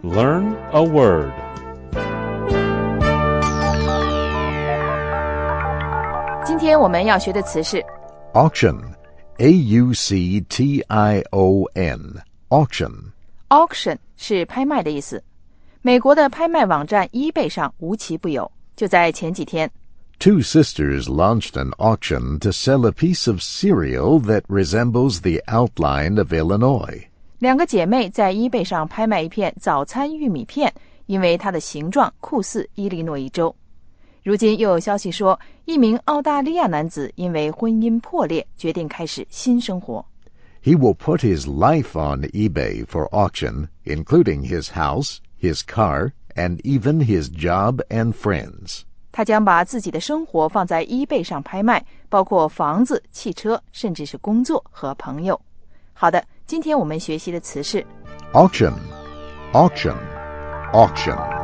Learn a word. 今天我们要学的词是 Auction, A-U-C-T-I-O-N, auction. Auction 是拍卖的意思。美国的拍卖网站 eBay 上无奇不有。就在前几天 Two sisters launched an auction to sell a piece of cereal that resembles the outline of Illinois. 两个姐妹在 eBay 上拍卖一片早餐玉米片，因为它的形状酷似伊利诺伊州。如今又有消息说，一名澳大利亚男子因为婚姻破裂，决定开始新生活。 He will put his life on eBay for auction, including his house, his car, and even his job and friends. 他将把自己的生活放在 eBay 上拍卖，包括房子、汽车，甚至是工作和朋友。好的，今天我们学习的词是 Auction, auction, auction.